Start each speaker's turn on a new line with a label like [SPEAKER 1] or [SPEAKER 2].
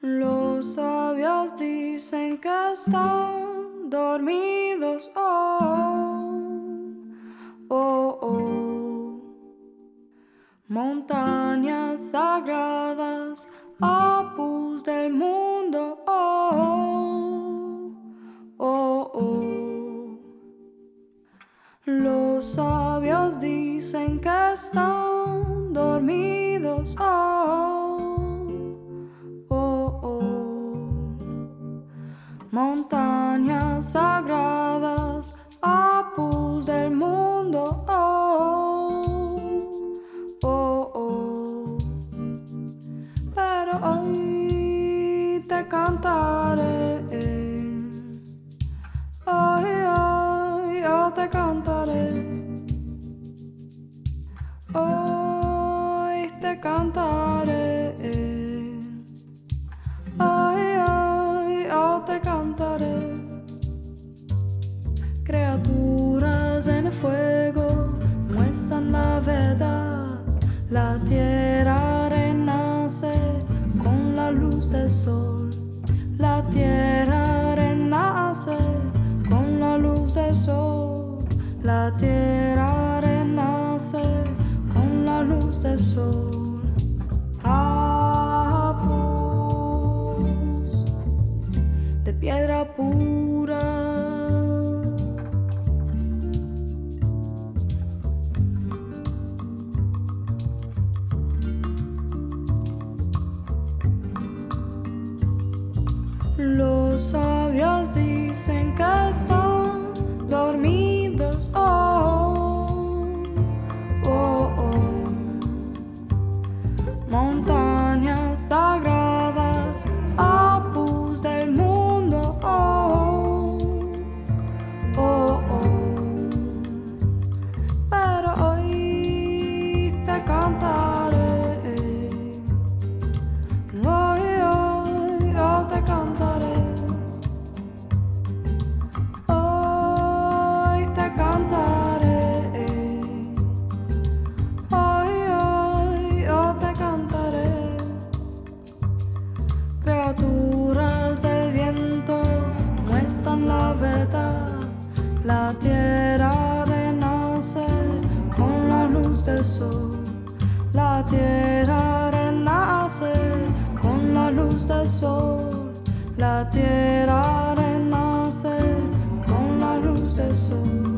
[SPEAKER 1] Los sabios dicen que están dormidos, oh, oh. Montañas sagradas, apus del mundo, oh. Los sabios dicen que están dormidos, Montañas sagradas, apus del mundo, Pero hoy te cantaré, yo te cantaré, hoy te cantaré, yo te cantaré. Criaturas en el fuego muestran la verdad. La tierra renace con la luz del sol. La tierra renace con la luz del sol. La tierra renace con la luz del sol. De piedra pura, los sabios dicen que están dormidos, Montañas sagradas, apus del mundo, Pero hoy te cantaré, yo te cantaré, hoy te cantaré, yo te cantaré. Criaturas del viento muestran la verdad. La tierra renace con la luz del sol. La tierra renace con la luz del sol. La tierra renace con la luz del sol.